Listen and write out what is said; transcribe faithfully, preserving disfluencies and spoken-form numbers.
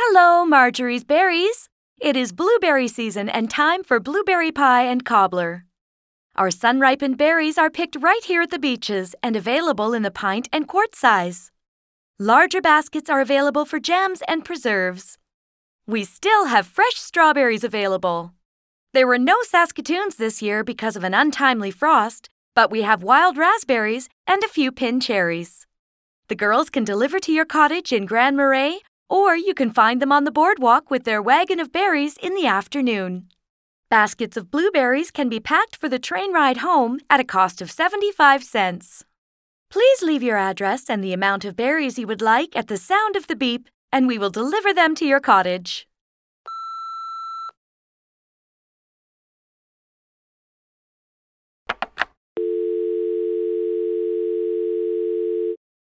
Hello, Marjorie's Berries. It is blueberry season and time for blueberry pie and cobbler. Our sun-ripened berries are picked right here at the beaches and available in the pint and quart size. Larger baskets are available for jams and preserves. We still have fresh strawberries available. There were no Saskatoons this year because of an untimely frost, but we have wild raspberries and a few pin cherries. The girls can deliver to your cottage in Grand Marais, or you can find them on the boardwalk with their wagon of berries in the afternoon. Baskets of blueberries can be packed for the train ride home at a cost of seventy-five cents. Please leave your address and the amount of berries you would like at the sound of the beep, and we will deliver them to your cottage.